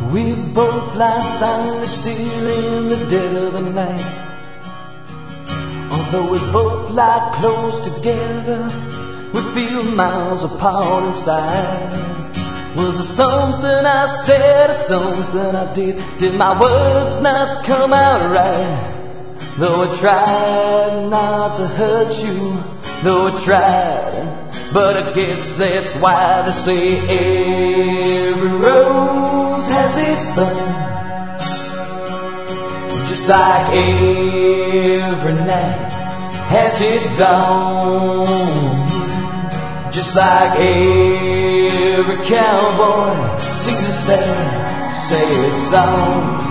We both lie silently still in the dead of the night. Although we both lie close together, we feel miles apart inside. Was it something I said or something I did? Did my words not come out right? Though I tried not to hurt you, though I tried, but I guess that's why they say every rose has its thorn, just like every night has its dawn, just like every cowboy sings a sad song.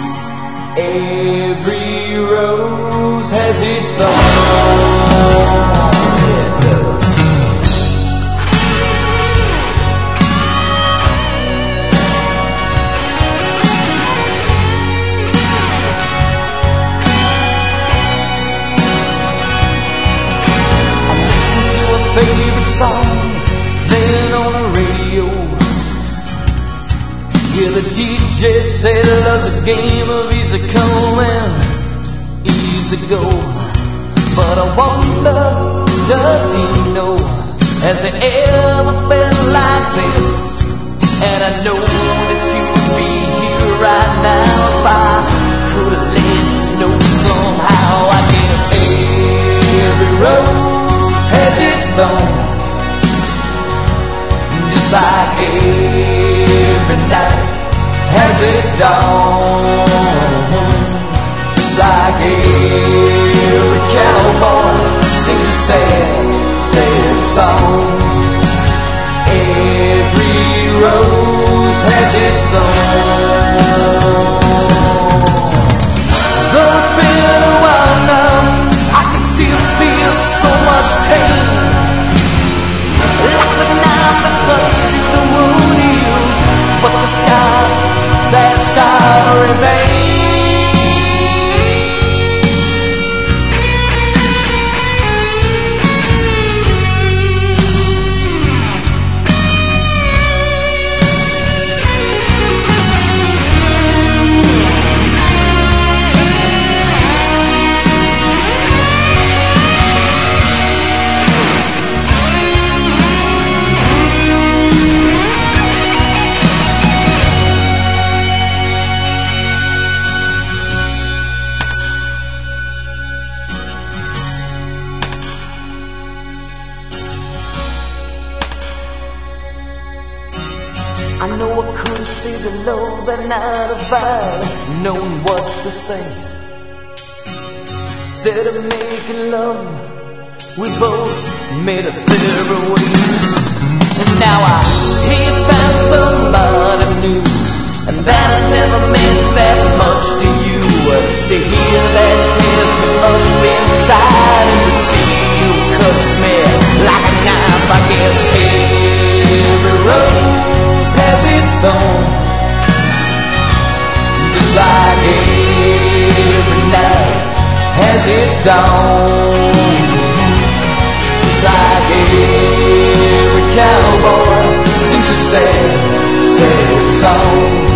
Every rose has its thorn. It does. I listened to a favorite song, then on the radio. Yeah, the DJ said love's a game of easy come and easy go. But I wonder, does he know? Has it ever been like this? And I know that you would be here right now if I could have let you know somehow. I guess every rose has its thorn, just like every night has its dawn, just like every cowboy sings a sad song. Every rose has its thorn. Though it's been a while now, I can still feel so much pain, like the knife that cuts you the wound heals, but the scar, that scar remains. I know I could have saved the love that night if I'd known what to say. Instead of making love, we both made a separate ways. And now I hear you found somebody new, and that I never meant that much to you. To hear that tears me up inside, and to see you cuts me like a knife. I guess every rose has its thorn, just like every night has its dawn, just like every cowboy sings a sad song.